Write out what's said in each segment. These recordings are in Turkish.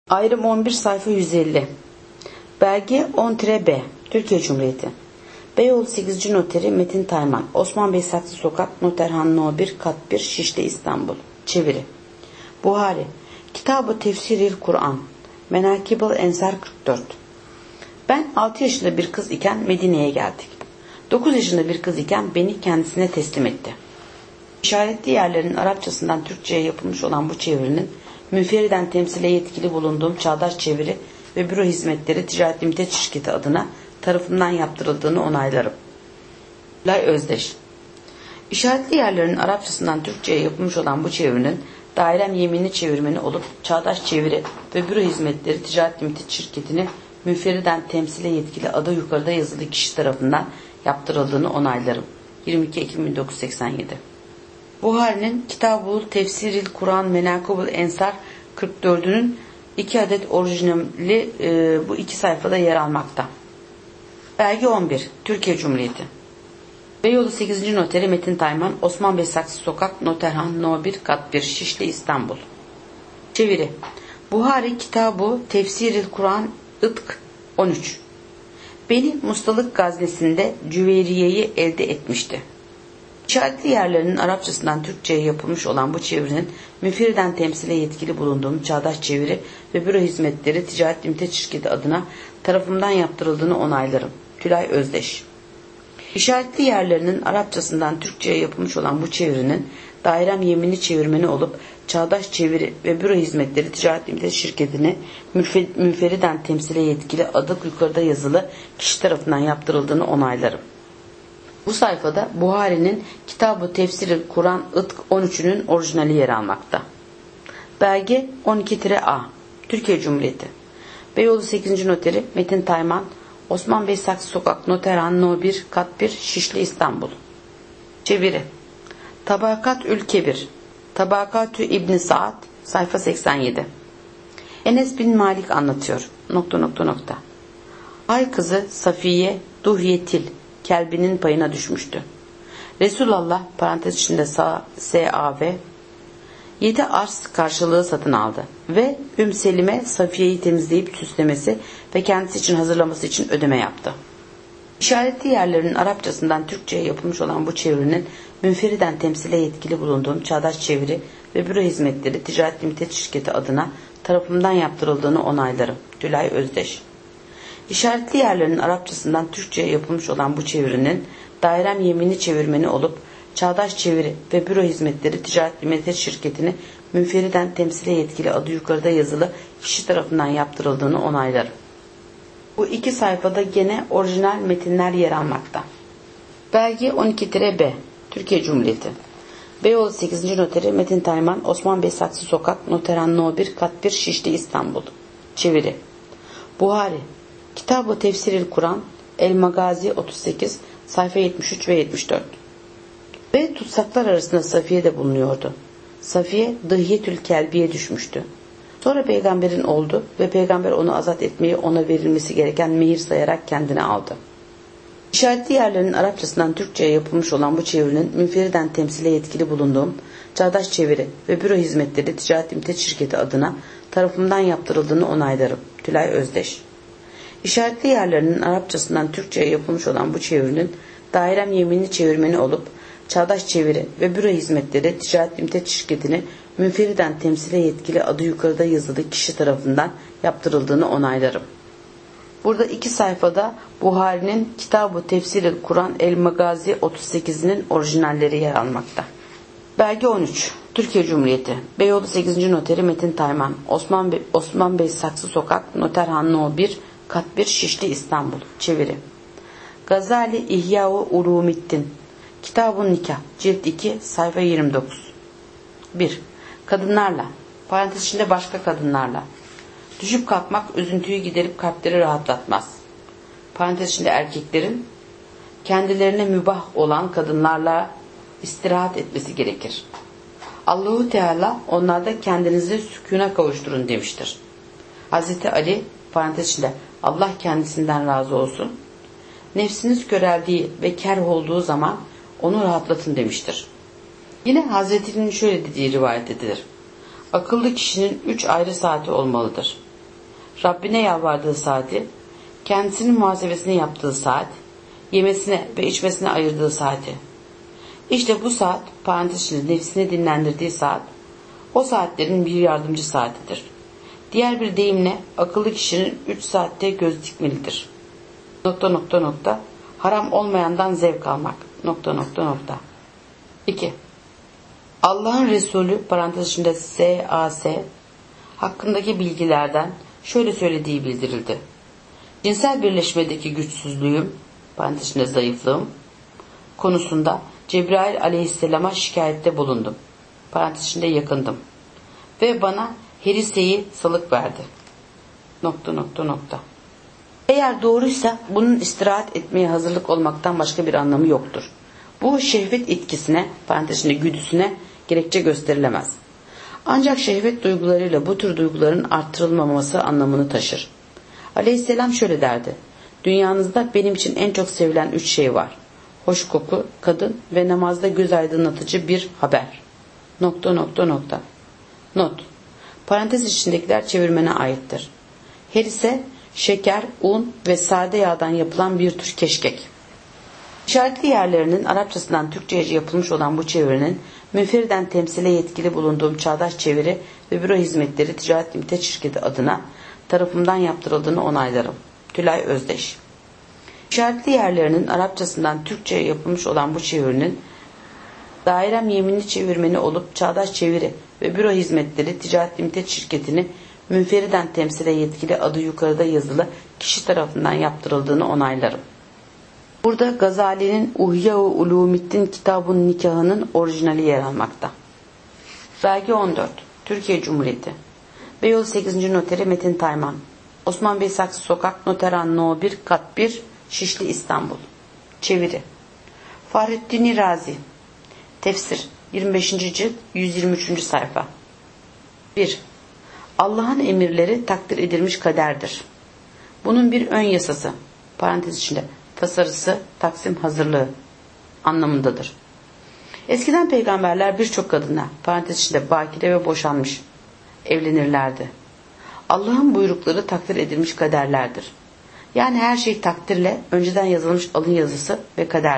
Ayrım 11 sayfa 150. Belge 10-B Türkiye Cumhuriyeti. Beyoğlu 8. Noteri Metin Tayman. Osman Bey Saksı Sokak, Noterhan No 1 Kat 1 Şişli İstanbul. Çeviri. Buhari. Kitab-ı Tefsiril Kur'an. Menakib-ı Ensar 44. Ben 6 yaşında bir kız iken Medine'ye geldik. 9 yaşında bir kız iken beni kendisine teslim etti. İşaretli yerlerin Arapçasından Türkçe'ye yapılmış olan bu çevirinin münferiden temsile yetkili bulunduğum Çağdaş Çeviri ve Büro Hizmetleri Ticaret Limited Şirketi adına tarafından yaptırıldığını onaylarım. Lay Özdeş. İşaretli yerlerin Arapçasından Türkçe'ye yapılmış olan bu çevirinin dairem yeminli çevirmeni olup Çağdaş Çeviri ve Büro Hizmetleri Ticaret Limited Şirketi'ni münferiden temsile yetkili adı yukarıda yazılı kişi tarafından yaptırıldığını onaylarım. 22 Ekim 1987. Buhari'nin Kitab-ı Tefsiril Kur'an Menakib-ı Ensar 44'ünün 2 adet orijinali bu 2 sayfada yer almakta. Belge 11 Türkiye Cumhuriyeti. Beyoğlu 8. Noteri Metin Tayman. Osman Bey Saksı Sokak, Noterhan No 1 Kat 1 Şişli İstanbul. Çeviri. Buhari Kitab-ı Tefsiril Kur'an İtk 13. Beni Mustalık Gaznesi'nde Cüveyriye'yi elde etmişti. İşaretli yerlerinin Arapçasından Türkçe'ye yapılmış olan bu çevirinin müfirden temsile yetkili bulunduğum Çağdaş Çeviri ve Büro Hizmetleri Ticaret Limited Şirketi adına tarafımdan yaptırıldığını onaylarım. Tülay Özdeş. İşaretli yerlerinin Arapçasından Türkçe'ye yapılmış olan bu çevirinin dairem yeminli çevirmeni olup Çağdaş Çeviri ve Büro Hizmetleri Ticaret Limited Şirketi'ni münferiden temsile yetkili adı yukarıda yazılı kişi tarafından yaptırıldığını onaylarım. Bu sayfada Buhari'nin Kitab-ı Tefsiril Kur'an İtk 13'ünün orijinali yer almakta. Belge 12-A Türkiye Cumhuriyeti. Beyoğlu 8. Noteri Metin Tayman. Osman Bey Saksı Sokak, Noterhan No 1 Kat 1 Şişli İstanbul. Çeviri. Tabakat-ül Kebir. Tabakatü İbn Saad sayfa 87. Enes bin Malik anlatıyor. ... Ay kızı Safiye Duhyetil Kelbinin payına düşmüştü. Resulullah parantez içinde S.A.V. 7 arz karşılığı satın aldı ve Selime Safiye'yi temizleyip süslemesi ve kendisi için hazırlaması için ödeme yaptı. İşaretli yerlerin Arapçasından Türkçe'ye yapılmış olan bu çevirinin münferiden temsile yetkili bulunduğum Çağdaş Çeviri ve Büro Hizmetleri Ticaret Limited Şirketi adına tarafımdan yaptırıldığını onaylarım. Tülay Özdeş. İşaretli yerlerin Arapçasından Türkçe'ye yapılmış olan bu çevirinin dairem yeminli çevirmeni olup Çağdaş Çeviri ve Büro Hizmetleri Ticaret Limited Şirketi'ni münferiden temsile yetkili adı yukarıda yazılı kişi tarafından yaptırıldığını onaylarım. Bu 2 sayfada gene orijinal metinler yer almakta. Belge 12-B Türkiye Cumhuriyeti. Beyoğlu 8. Noteri Metin Tayman. Osman Bey Saksı Sokak, Noterhan No 1 Kat 1 Şişli İstanbul. Çeviri. Buhari Kitab-ı Tefsiril Kur'an El Magazi 38 sayfa 73 ve 74. Ve tutsaklar arasında Safiye de bulunuyordu. Safiye Dıhyetül Kelbi'ye düşmüştü. Sonra peygamberin oldu ve peygamber onu azat etmeyi ona verilmesi gereken mehir sayarak kendine aldı. İşaretli yerlerin Arapçasından Türkçe'ye yapılmış olan bu çevirinin münferiden temsile yetkili bulunduğum Çağdaş Çeviri ve Büro Hizmetleri Ticaret Limited Şirketi adına tarafımdan yaptırıldığını onaylarım. Tülay Özdeş. İşaretli yerlerinin Arapçasından Türkçe'ye yapılmış olan bu çevirinin dairem yeminli çevirmeni olup Çağdaş Çeviri ve Büro Hizmetleri Ticaret Limited Şirketi'ni münferiden temsile yetkili adı yukarıda yazılı kişi tarafından yaptırıldığını onaylarım. Burada 2 sayfada Buhari'nin Kitab-ı Tefsiril Kur'an El Magazi 38'inin orijinalleri yer almakta. Belge 13 Türkiye Cumhuriyeti. Beyoğlu 8. Noteri Metin Tayman. Osman Bey Saksı Sokak, Noterhan No 1 Kat 1 Şişli İstanbul. Çeviri. Gazali İhya-u Ulumiddin. Kitab-ı Nikah Cilt 2 sayfa 29. 1. Kadınlarla parantez içinde başka kadınlarla. Düşüp kalkmak üzüntüyü giderip kalpleri rahatlatmaz. Parantez içinde erkeklerin kendilerine mübah olan kadınlarla istirahat etmesi gerekir. Allahu Teala onlarda kendinizi sükûna kavuşturun demiştir. Hazreti Ali parantez içinde Allah kendisinden razı olsun. Nefsiniz köreldiği ve kerh olduğu zaman onu rahatlatın demiştir. Yine Hazreti'nin şöyle dediği rivayet edilir. Akıllı kişinin 3 ayrı saati olmalıdır. Rabbine yalvardığı saati, kendisinin muhasebesini yaptığı saat, yemesine ve içmesine ayırdığı saati. İşte bu saat, parantez içinde nefsini dinlendirdiği saat, o saatlerin bir yardımcı saatidir. Diğer bir deyimle akıllı kişinin 3 saatte göz dikmelidir. ... Haram olmayandan zevk almak. ... 2. Allah'ın Resulü parantez içinde S.A.S. hakkındaki bilgilerden şöyle söylediği bildirildi. Cinsel birleşmedeki güçsüzlüğüm, parantez içinde zayıflığım konusunda Cebrail aleyhisselama şikayette bulundum. Parantez içinde yakındım. Ve bana heriseyi salık verdi. ... Eğer doğruysa bunun istirahat etmeye hazırlık olmaktan başka bir anlamı yoktur. Bu şehvet etkisine, parantez içinde güdüsüne gerekçe gösterilemez. Ancak şehvet duygularıyla bu tür duyguların arttırılmaması anlamını taşır. Aleyhisselam şöyle derdi. Dünyanızda benim için en çok sevilen 3 şey var. Hoş koku, kadın ve namazda göz aydınlatıcı bir haber. ... Not. Parantez içindekiler çevirmene aittir. Herise, şeker, un ve sade yağdan yapılan bir tür keşkek. İşaretli yerlerinin Arapçasından Türkçe'ye yapılmış olan bu çevirinin münferiden temsile yetkili bulunduğum Çağdaş Çeviri ve Büro Hizmetleri Ticaret Limited Şirketi adına tarafımdan yaptırıldığını onaylarım. Tülay Özdeş. İşaretli yerlerinin Arapçasından Türkçe'ye yapılmış olan bu çevirinin dairem yeminli çevirmeni olup Çağdaş Çeviri ve Büro Hizmetleri Ticaret Limited Şirketi'ni münferiden temsile yetkili adı yukarıda yazılı kişi tarafından yaptırıldığını onaylarım. Burada Gazali'nin Uhya-u Ulumiddin Kitab-ın Nikahı'nın orijinali yer almakta. Belge 14. Türkiye Cumhuriyeti. Beyoğlu 8. Noteri Metin Tayman. Osman Bey Saksı Sokak Noteran No 1 Kat 1 Şişli İstanbul. Çeviri. Fahrettin Razi. Tefsir 25. cilt 123. sayfa. 1. Allah'ın emirleri takdir edilmiş kaderdir. Bunun bir ön yasası, parantez içinde tasarısı, taksim hazırlığı anlamındadır. Eskiden peygamberler birçok kadınla, parantez içinde bakire ve boşanmış, evlenirlerdi. Allah'ın buyrukları takdir edilmiş kaderlerdir. Yani her şey takdirle önceden yazılmış alın yazısı ve kaderdir. ...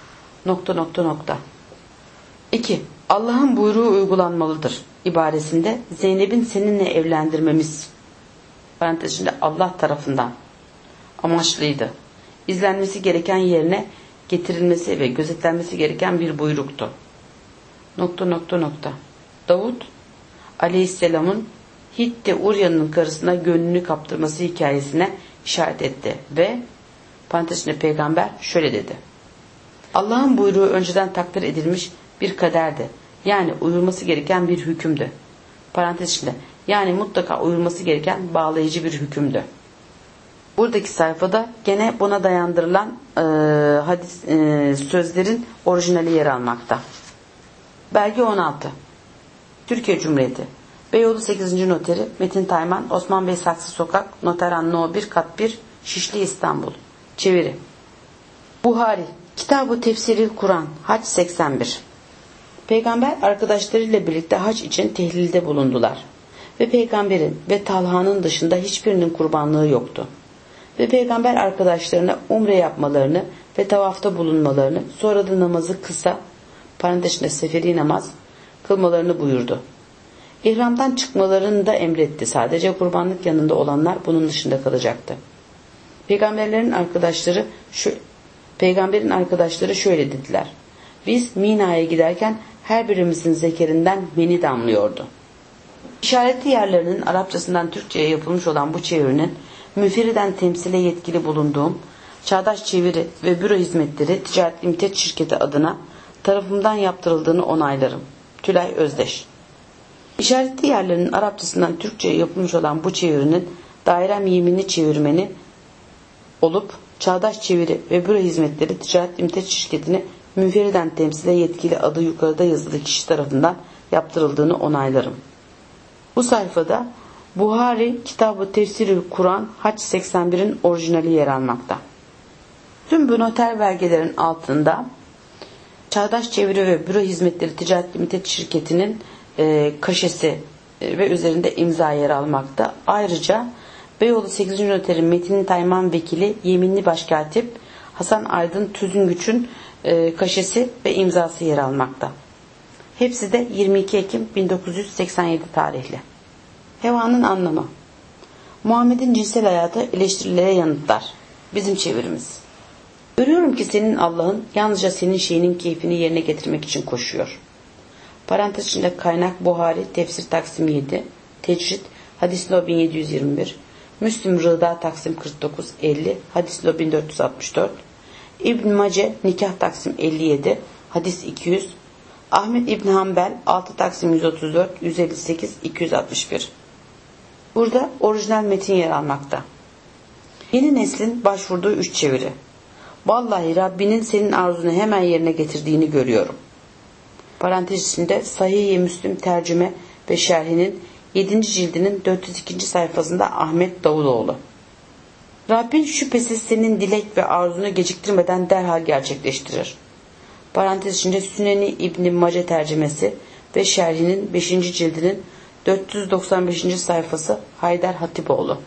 2. Allah'ın buyruğu uygulanmalıdır ibaresinde Zeynep'in seninle evlendirmemiz, parantez içinde Allah tarafından amaçlıydı. İzlenmesi gereken yerine getirilmesi ve gözetlenmesi gereken bir buyruktu. ... Davut Aleyhisselam'ın Hitte Urya'nın karısına gönlünü kaptırması hikayesine işaret etti ve parantez içinde peygamber şöyle dedi. Allah'ın buyruğu önceden takdir edilmiş bir kaderdi. Yani uyulması gereken bir hükümdü. Parantez içinde yani mutlaka uyulması gereken bağlayıcı bir hükümdü. Buradaki sayfada gene buna dayandırılan sözlerin orijinali yer almakta. Belge 16. Türkiye Cumhuriyeti. Beyoğlu 8. Noteri Metin Tayman, Osman Bey Saksı Sokak, Noteran No 1 Kat 1 Şişli İstanbul. Çeviri. Buhari Kitab-ı Tefsiril Kur'an Hac 81. Peygamber arkadaşlarıyla birlikte hac için tehlilde bulundular. Ve peygamberin ve Talha'nın dışında hiçbirinin kurbanlığı yoktu. Ve peygamber arkadaşlarına umre yapmalarını ve tavafta bulunmalarını, sonra da namazı kısa, parantez içinde seferi namaz kılmalarını buyurdu. İhramdan çıkmalarını da emretti. Sadece kurbanlık yanında olanlar bunun dışında kalacaktı. Peygamberin arkadaşları şöyle dediler. Biz Mina'ya giderken her birimizin zekerinden meni damlıyordu. İşaretli yerlerinin Arapçasından Türkçe'ye yapılmış olan bu çevirinin müferiden temsile yetkili bulunduğum Çağdaş Çeviri ve Büro Hizmetleri Ticaret Limited Şirketi adına tarafımdan yaptırıldığını onaylarım. Tülay Özdeş. İşaretli yerlerinin Arapçasından Türkçe'ye yapılmış olan bu çevirinin dairem yeminli çevirmeni olup Çağdaş Çeviri ve Büro Hizmetleri Ticaret Limited Şirketi'ni münferiden temsile yetkili adı yukarıda yazılı kişi tarafından yaptırıldığını onaylarım. Bu sayfada Buhari Kitab-ı Tefsirül Kur'an Hac 81'in orijinali yer almakta. Tüm bu noter belgelerin altında Çağdaş Çeviri ve Büro Hizmetleri Ticaret Limited Şirketi'nin kaşesi ve üzerinde imza yer almakta. Ayrıca Beyoğlu 8. Noteri Metin Tayman Vekili Yeminli Başkatip Hasan Aydın Tüzüngüç'ün kaşesi ve imzası yer almakta. Hepsi de 22 Ekim 1987 tarihli. Hevanın anlamı. Muhammed'in cinsel hayatı eleştirilere yanıtlar. Bizim çevirimiz. Görüyorum ki senin Allah'ın yalnızca senin şeyinin keyfini yerine getirmek için koşuyor. Parantez içinde kaynak Buhari Tefsir Taksim 7, Tecrid Hadis No 1721, Müslim Rıda Taksim 49 50, Hadis No 1464, İbn Mace Nikah Taksim 57, Hadis 200, Ahmet İbn Hanbel 6 Taksim 134, 158, 261. Burada orijinal metin yer almakta. Yeni neslin başvurduğu 3 çeviri. Vallahi Rabbinin senin arzunu hemen yerine getirdiğini görüyorum. Parantez içinde Sahih-i Müslim tercüme ve şerhinin 7. cildinin 402. sayfasında Ahmet Davutoğlu. Rabbin şüphesiz senin dilek ve arzunu geciktirmeden derhal gerçekleştirir. Parantez içinde Süneni İbn Mace tercümesi ve şerhinin 5. cildinin 495. sayfası Haydar Hatipoğlu.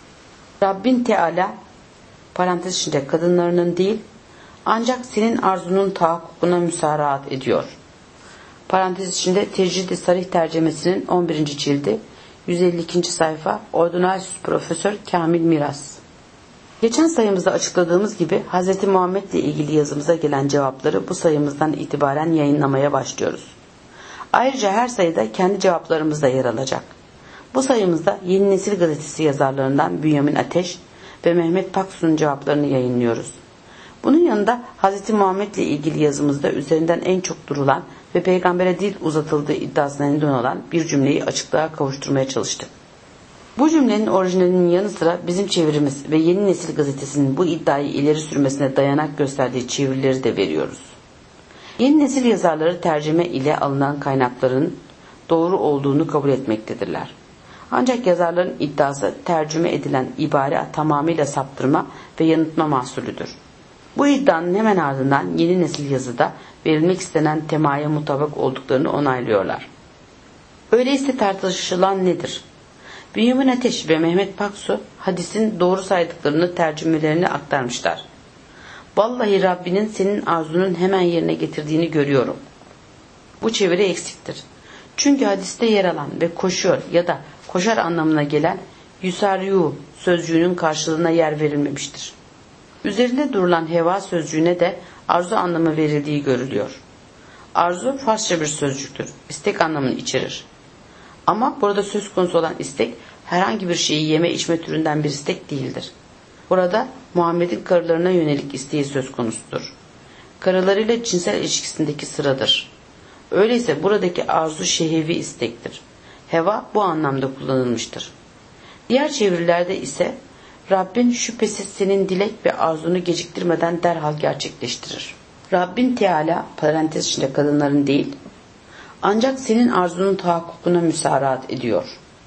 Rabbin Teala parantez içinde kadınlarının değil ancak senin arzunun tahakkukuna müsaaraat ediyor. Parantez içinde Tecrid-i Sarih tercemesinin 11. cildi 152. sayfa Ordinarius Profesör Kamil Miras. Geçen sayımızda açıkladığımız gibi Hz. Muhammed ile ilgili yazımıza gelen cevapları bu sayımızdan itibaren yayınlamaya başlıyoruz. Ayrıca her sayıda kendi cevaplarımız da yer alacak. Bu sayımızda Yeni Nesil gazetesi yazarlarından Bünyamin Ateş ve Mehmet Paksu'nun cevaplarını yayınlıyoruz. Bunun yanında Hz. Muhammed ile ilgili yazımızda üzerinden en çok durulan ve peygambere dil uzatıldığı iddiasına neden olan bir cümleyi açıklığa kavuşturmaya çalıştık. Bu cümlenin orijinalinin yanı sıra bizim çevirimiz ve Yeni Nesil gazetesinin bu iddiayı ileri sürmesine dayanak gösterdiği çevirileri de veriyoruz. Yeni nesil yazarları tercüme ile alınan kaynakların doğru olduğunu kabul etmektedirler. Ancak yazarların iddiası tercüme edilen ibare tamamıyla saptırma ve yanıltma mahsulüdür. Bu iddianın hemen ardından yeni nesil yazıda verilmek istenen temaya mutabık olduklarını onaylıyorlar. Öyleyse tartışılan nedir? Bünyamin Ateş ve Mehmet Paksu hadisin doğru saydıklarını tercümelerini aktarmışlar. Vallahi Rabbinin senin arzunun hemen yerine getirdiğini görüyorum. Bu çeviri eksiktir. Çünkü hadiste yer alan ve koşuyor ya da koşar anlamına gelen yusariyu sözcüğünün karşılığına yer verilmemiştir. Üzerinde durulan heva sözcüğüne de arzu anlamı verildiği görülüyor. Arzu Farsça bir sözcüktür. İstek anlamını içerir. Ama burada söz konusu olan istek herhangi bir şeyi yeme içme türünden bir istek değildir. Burada Muhammed'in karılarına yönelik isteği söz konusudur. Karılarıyla cinsel ilişkisindeki sıradır. Öyleyse buradaki arzu şehevi istektir. Heva bu anlamda kullanılmıştır. Diğer çevirilerde ise Rabbin şüphesiz senin dilek ve arzunu geciktirmeden derhal gerçekleştirir. Rabbin Teala parantez içinde kadınların değil ancak senin arzunun tahakkukuna müsaaraat ediyor.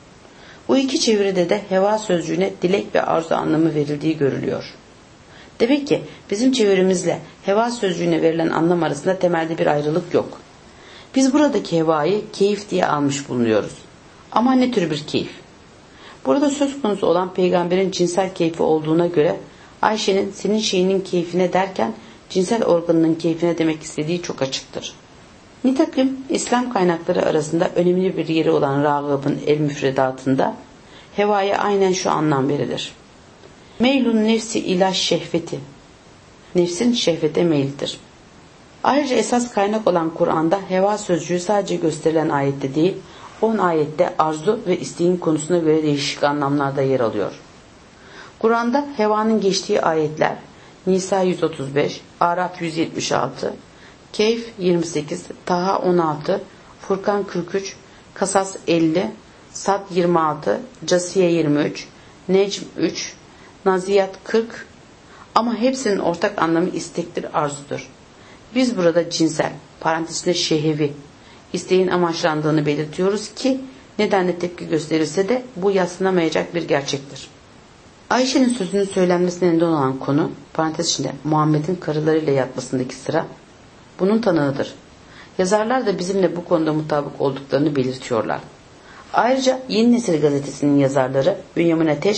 Bu iki çeviride de heva sözcüğüne dilek ve arzu anlamı verildiği görülüyor. Demek ki bizim çevirimizle heva sözcüğüne verilen anlam arasında temelde bir ayrılık yok. Biz buradaki hevayı keyif diye almış bulunuyoruz. Ama ne tür bir keyif? Burada söz konusu olan peygamberin cinsel keyfi olduğuna göre Ayşe'nin senin şeyinin keyfine derken cinsel organının keyfine demek istediği çok açıktır. Nitekim İslam kaynakları arasında önemli bir yeri olan Ragıb'ın el-müfredatında hevaya aynen şu anlam verilir. Meylun nefsi ila şehveti. Nefsin şehvete meyildir. Ayrıca esas kaynak olan Kur'an'da heva sözcüğü sadece gösterilen ayette değil, 10 ayette arzu ve isteğin konusuna göre değişik anlamlarda yer alıyor. Kur'an'da hevanın geçtiği ayetler Nisa 135, Araf 176, Keyf 28, Taha 16, Furkan 43, Kasas 50, Sad 26, Casiye 23, Necm 3, Naziyat 40 ama hepsinin ortak anlamı istektir, arzudur. Biz burada cinsel, parantezinde şehevi, isteğin amaçlandığını belirtiyoruz ki nedenle tepki gösterirse de bu yadsınamayacak bir gerçektir. Ayşe'nin sözünün söylenmesine neden olan konu, parantez içinde Muhammed'in karılarıyla yatmasındaki sıra, bunun tanığıdır. Yazarlar da bizimle bu konuda mutabık olduklarını belirtiyorlar. Ayrıca Yeni Nesil gazetesinin yazarları Bünyamin Ateş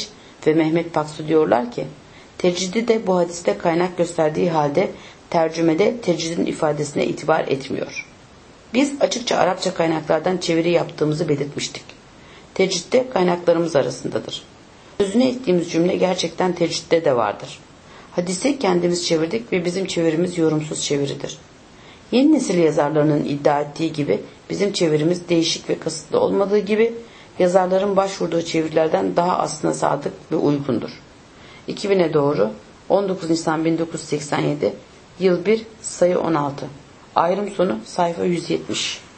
ve Mehmet Paksu diyorlar ki, tecridi de bu hadiste kaynak gösterdiği halde tercümede tecridin ifadesine itibar etmiyor. Biz açıkça Arapça kaynaklardan çeviri yaptığımızı belirtmiştik. Tecrid de kaynaklarımız arasındadır. Sözüne ettiğimiz cümle gerçekten tecritte de vardır. Hadisi kendimiz çevirdik ve bizim çevirimiz yorumsuz çeviridir. Yeni nesil yazarlarının iddia ettiği gibi bizim çevirimiz değişik ve kasıtlı olmadığı gibi yazarların başvurduğu çevirilerden daha aslına sadık ve uygundur. 2000'e doğru 19 Nisan 1987 Yıl 1 Sayı 16 Ayrım sonu sayfa 170